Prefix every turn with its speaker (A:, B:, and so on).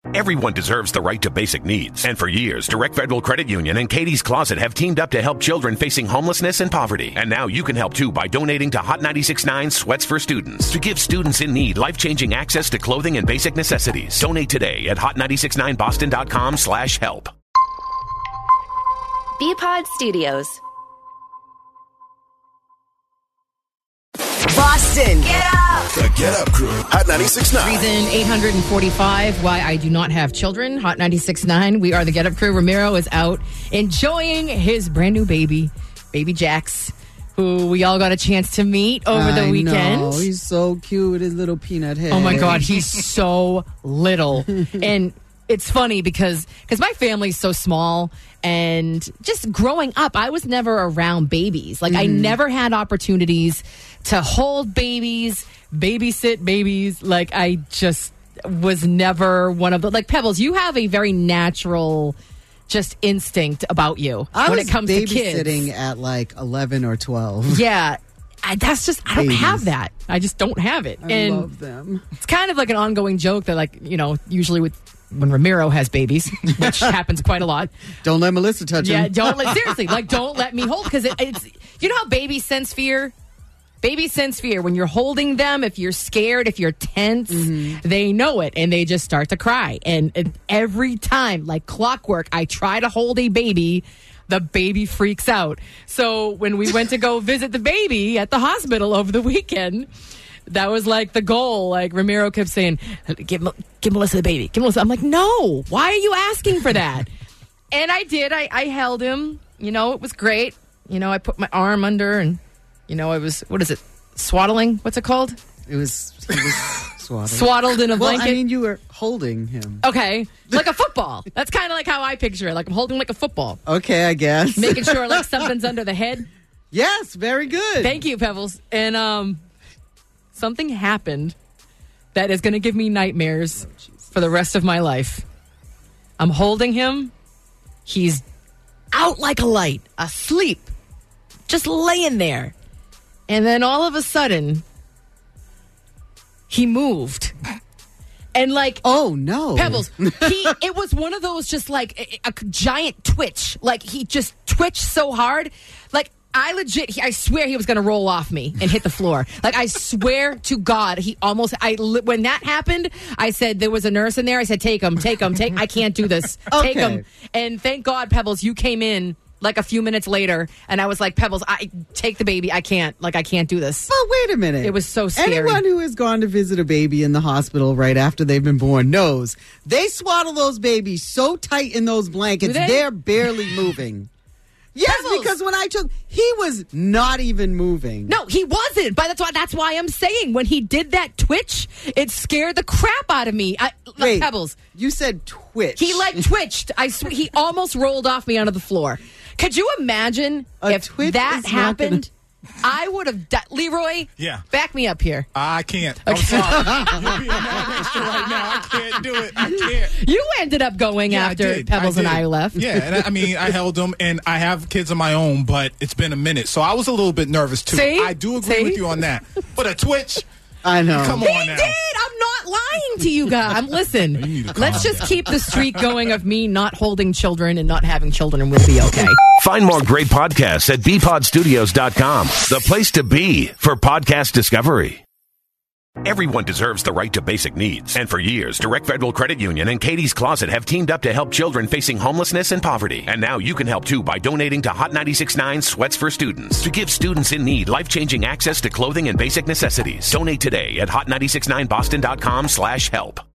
A: Everyone deserves the right to basic needs. And for years, Direct Federal Credit Union and Katie's Closet have teamed up to help children facing homelessness and poverty. And now you can help too by donating to Hot 96.9 Sweats for Students to give students in need life-changing access to clothing and basic necessities. Donate today at hot969boston.com/help.
B: BPod Studios.
C: Boston.
B: Get up!
D: The Get Up Crew, Hot 96.9.
E: Reason 845 why I do not have children. Hot 96.9. We are the Get Up Crew. Ramiro is out enjoying his brand new baby Jax, who we all got a chance to meet over the weekend.
F: Know. He's so cute with his little peanut head.
E: Oh my God, he's so little. And it's funny because my family's so small, and just growing up, I was never around babies. Like, I never had opportunities to hold babies, babysit babies. Like, I just was never one of the, like, Pebbles, you have a very natural just instinct about you when it comes to kids.
F: Babysitting at like 11 or 12.
E: Yeah. I don't have that. I just don't have it.
F: I love them.
E: It's kind of like an ongoing joke that, like, you know, usually when Ramiro has babies, which happens quite a lot.
F: Don't let Melissa touch him.
E: Yeah, seriously, like, don't let me hold, because it's, you know how babies sense fear? Babies sense fear. When you're holding them, if you're scared, if you're tense, they know it, and they just start to cry. And every time, like clockwork, I try to hold a baby, the baby freaks out. So when we went to go visit the baby at the hospital over the weekend, that was like the goal. Like, Ramiro kept saying, give Melissa the baby. Give Melissa. I'm like, no, why are you asking for that? And I did. I held him. You know, it was great. You know, I put my arm under, and, you know, I was, what is it? Swaddling? What's it called?
F: It was swaddled.
E: Swaddled in a blanket.
F: Well, I mean, you were holding him.
E: Okay. Like a football. That's kind of like how I picture it. Like, I'm holding like a football.
F: Okay, I guess.
E: Making sure, like, something's under the head.
F: Yes, very good.
E: Thank you, Pebbles. And something happened that is going to give me nightmares for the rest of my life. I'm holding him. He's out like a light, asleep, just laying there. And then all of a sudden, he moved. And, like,
F: oh no,
E: Pebbles, it was one of those, just like a giant twitch. Like, he just twitched so hard. Like, I swear he was going to roll off me and hit the floor. Like, I swear to God, when that happened, I said, there was a nurse in there. I said, take him. I can't do this.
F: Okay.
E: Take him. And thank God, Pebbles, you came in like a few minutes later, and I was like, Pebbles, take the baby. I can't do this.
F: Well, wait a minute.
E: It was so scary.
F: Anyone who has gone to visit a baby in the hospital right after they've been born knows they swaddle those babies so tight in those blankets, they're barely moving. Yes,
E: Pebbles.
F: because when I took, he was not even moving.
E: No, he wasn't. But that's why I'm saying, when he did that twitch, it scared the crap out of me.
F: Wait,
E: Pebbles,
F: you said twitch.
E: he like twitched. He almost rolled off me onto the floor. Could you imagine if that happened? I would have Leroy,
G: yeah,
E: back me up here.
G: I can't. I'm sorry. You're being mad extra right now. I can't do it. I can't.
E: You ended up going after Pebbles and I left.
G: Yeah, and I mean, I held him, and I have kids of my own, but it's been a minute, so I was a little bit nervous too.
E: See?
G: I do agree with you on that. But a twitch,
F: I know.
G: Come
E: He
G: on now.
E: did. I'm not lying to you guys. Listen, let's just keep the streak going of me not holding children and not having children, and we'll be okay.
A: Find more great podcasts at bpodstudios.com, the place to be for podcast discovery. Everyone deserves the right to basic needs. And for years, Direct Federal Credit Union and Katie's Closet have teamed up to help children facing homelessness and poverty. And now you can help too by donating to Hot 96.9 Sweats for Students to give students in need life-changing access to clothing and basic necessities. Donate today at hot969boston.com/help.